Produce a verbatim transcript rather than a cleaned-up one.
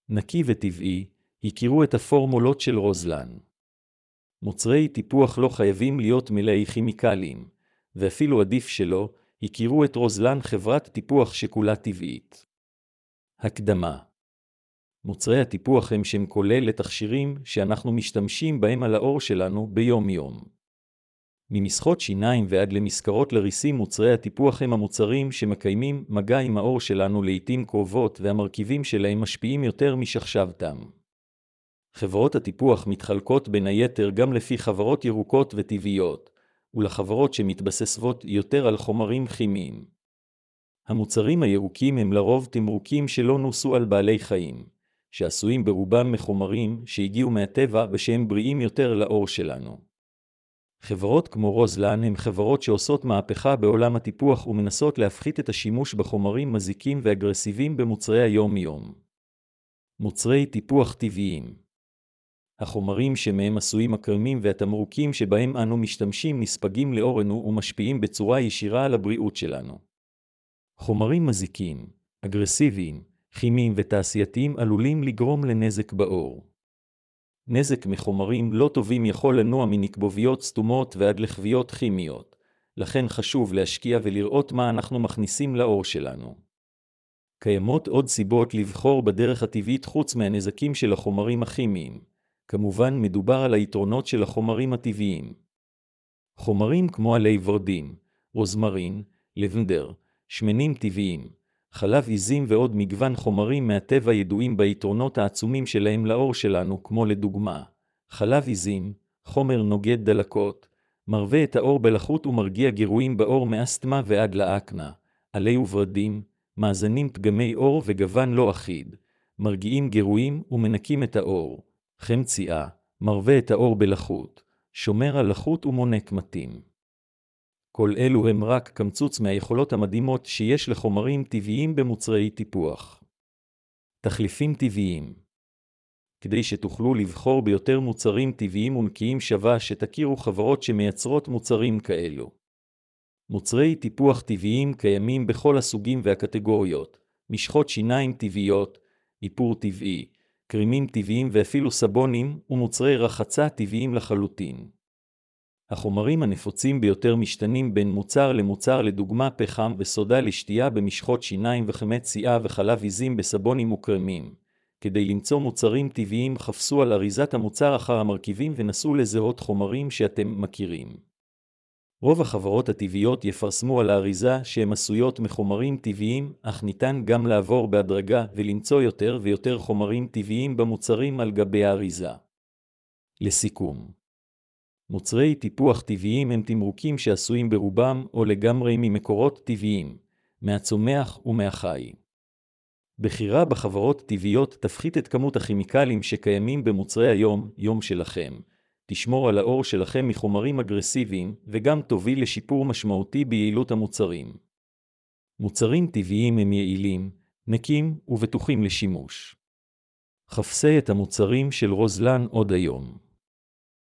נקי וטבעי, הכירו את הפורמולות של רוזלן. מוצרי טיפוח לא חייבים להיות מלאי כימיקלים, ואפילו עדיף שלא, הכירו את רוזלן, חברת טיפוח שכולה טבעית. הקדמה. מוצרי הטיפוח הם שם כולל לתכשירים שאנחנו משתמשים בהם על העור שלנו ביום יום. ממשחות שיניים ועד למזכרות לריסים, מוצרי הטיפוח הם המוצרים שמקיימים מגע עם העור שלנו לעתים קרובות, והמרכיבים שלהם משפיעים יותר משחשבתם. חברות הטיפוח מתחלקות בין היתר גם לפי חברות ירוקות וטבעיות, ולחברות שמתבססות יותר על חומרים כימיים. המוצרים הירוקים הם לרוב תמרוקים שלא נוסו על בעלי חיים, שעשויים ברובם מחומרים שהגיעו מהטבע ושהם בריאים יותר לעור שלנו. חברות כמו רוזלן הן חברות שעושות מהפכה בעולם הטיפוח ומנסות להפחית את השימוש בחומרים מזיקים ואגרסיביים במוצרי היום-יום. מוצרי טיפוח טבעיים. החומרים שמהם עשויים הקרמים והתמרוקים שבהם אנו משתמשים נספגים לעורנו ומשפיעים בצורה ישירה על הבריאות שלנו. חומרים מזיקים, אגרסיביים, כימיים ותעשייתיים עלולים לגרום לנזק בעור. נזק מחומרים לא טובים יכול לנוע מנקבוביות סתומות ועד לחביות כימיות, לכן חשוב להשקיע ולראות מה אנחנו מכניסים לעור שלנו. קיימות עוד סיבות לבחור בדרך הטבעית חוץ מהנזקים של החומרים הכימיים. כמובן מדובר על היתרונות של החומרים הטבעיים. חומרים כמו עלי ורדים, רוזמרין, לבנדר, שמנים טבעיים, חלב עיזים ועוד מגוון חומרים מהטבע ידועים ביתרונות העצומים שלהם לעור שלנו, כמו לדוגמה, חלב עיזים, חומר נוגד דלקות, מרווה את העור בלחות ומרגיע גירויים בעור מאסתמה ועד לאקנה, עלי וורדים, מאזנים פגמי עור וגוון לא אחיד, מרגיעים גירויים ומנקים את העור, חמציאה, מרווה את העור בלחות, שומר על לחות ומונה קמטים. כל אלו הם רק קמצוץ מהיכולות המדהימות שיש לחומרים טבעיים במוצרי טיפוח. תחליפים טבעיים. כדי שתוכלו לבחור ביותר מוצרים טבעיים ונקיים שווה שתכירו חברות שמייצרות מוצרים כאלו. מוצרי טיפוח טבעיים קיימים בכל הסוגים והקטגוריות, משחות שיניים טבעיות, איפור טבעי, קרימים טבעיים ואפילו סבונים ומוצרי רחצה טבעיים לחלוטין. החומרים הנפוצים ביותר משתנים בין מוצר למוצר, לדוגמה פחם וסודה לשתייה במשחות שיניים וחמצייה וחלב עיזים בסבונים וקרמים. כדי למצוא מוצרים טבעיים חפשו על אריזת המוצר אחר המרכיבים ונסו לזהות חומרים שאתם מכירים. רוב החברות הטבעיות יפרסמו על האריזה שהן עשויות מחומרים טבעיים, אך ניתן גם לעבור בהדרגה ולמצוא יותר ויותר חומרים טבעיים במוצרים על גבי האריזה. לסיכום, מוצרי טיפוח טבעיים הם תמרוקים שעשויים ברובם או לגמרי ממקורות טבעיים, מהצומח ומהחי. בחירה בחברות טבעיות תפחית את כמות הכימיקלים שקיימים במוצרי היום יום שלכם, תשמור על העור שלכם מחומרים אגרסיביים וגם תוביל לשיפור משמעותי ביעילות המוצרים. מוצרים טבעיים הם יעילים, נקיים ובטוחים לשימוש. חפשי את המוצרים של רוזלן עוד היום.